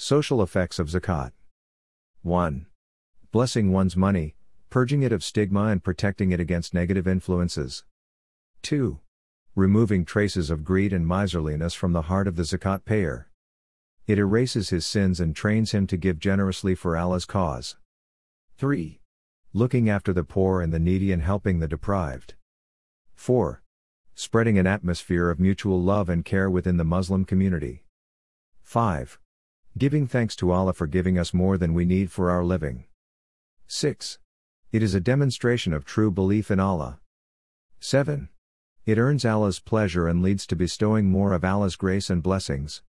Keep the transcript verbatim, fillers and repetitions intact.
Social effects of zakat. one. Blessing one's money, purging it of stigma and protecting it against negative influences. two. Removing traces of greed and miserliness from the heart of the zakat payer. It erases his sins and trains him to give generously for Allah's cause. three. Looking after the poor and the needy and helping the deprived. four. Spreading an atmosphere of mutual love and care within the Muslim community. five. Giving thanks to Allah for giving us more than we need for our living. six. It is a demonstration of true belief in Allah. seven. It earns Allah's pleasure and leads to bestowing more of Allah's grace and blessings.